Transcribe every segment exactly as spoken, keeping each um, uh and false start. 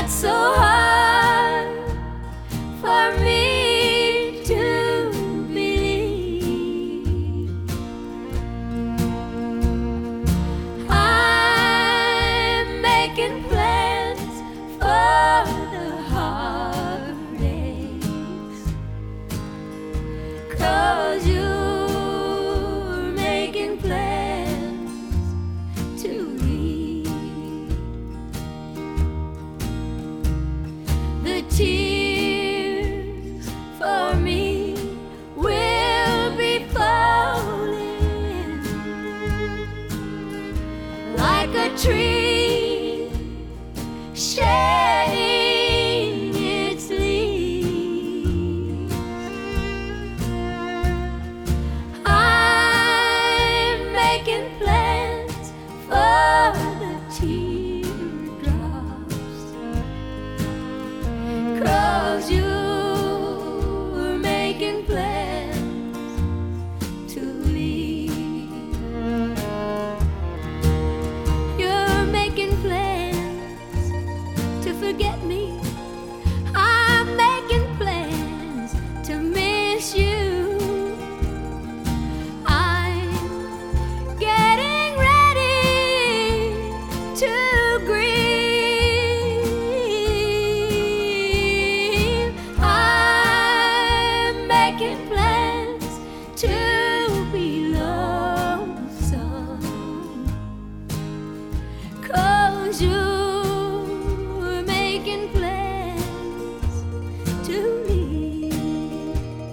so hard for me to believe. I'm making plans for the heartaches, 'cause you're making plans to leave. The tears for me will be falling like a tree shedding its leaves. I'm making plans for the teardrops, 'cause you're making plans to leave. You're making plans to forget me. I'm making plans to miss you. I'm getting ready to grieve. I'm making plans to be lonesome, 'cause you're making plans to leave.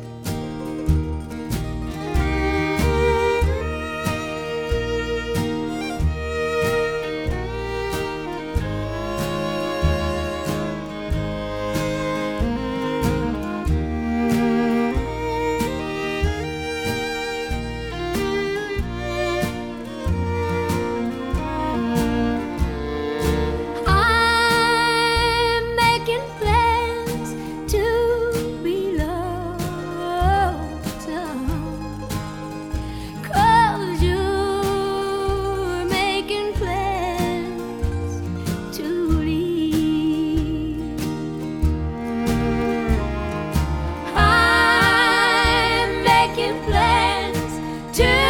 I'm making plans to be lonesome, 'cause you're making plans to leave. I'm making plans to